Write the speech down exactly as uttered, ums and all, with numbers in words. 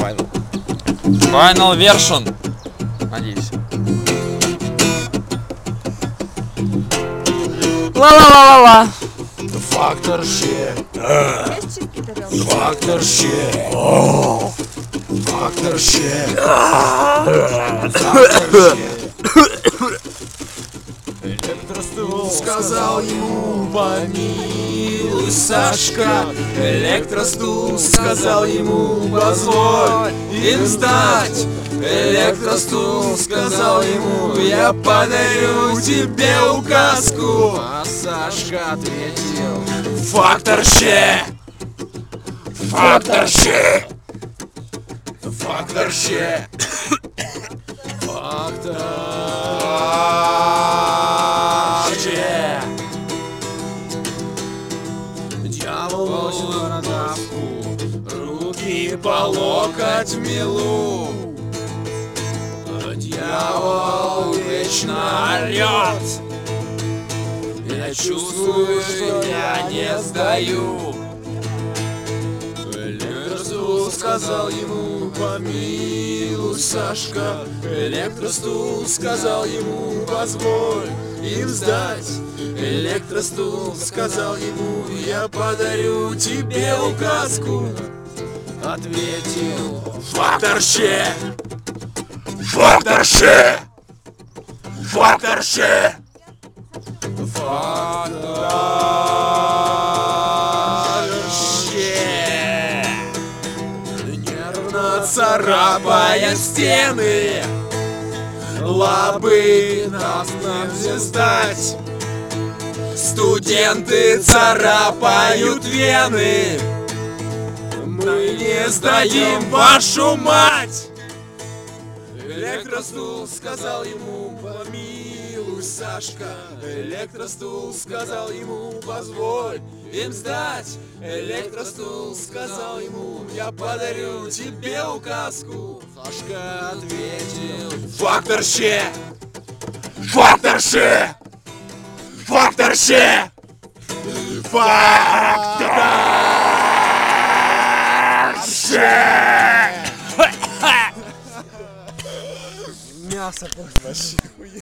Final. Final version. Надеюсь. Ла-ла-ла-ла-ла. Фактор щи. Фактор щи. Фактор щи. Фактор щи. Электростул сказал ему: помилуй, Сашка. Электростул сказал ему: позволь им сдать. Электростул сказал ему: я подарю тебе указку. А Сашка ответил: фактор щи. Фактор щи. Фактор щи. Фактор щи. Дьявол бросил бородавку, руки по локоть в милу. Дьявол вечно орёт. Я чувствую, что я не сдаю. Электростул сказал ему: помилуй, Сашка. Электростул сказал ему: позволь им сдать. Электростул сказал ему: я подарю тебе указку. Ответил: фактор щи. Фактор щи. Фактор щи. Фактор щи. Нервно царапая стены, лабы нас нельзя сдать. Студенты царапают вены, мы не сдадим вашу мать. Электростул сказал ему: помилуй, Сашка. Электростул сказал ему: позволь им сдать. Электростул сказал ему: я подарю тебе указку. Сашка ответил: фактор щи. Фактор щи. Фактор щи. Фактор щи. Мясо вообще.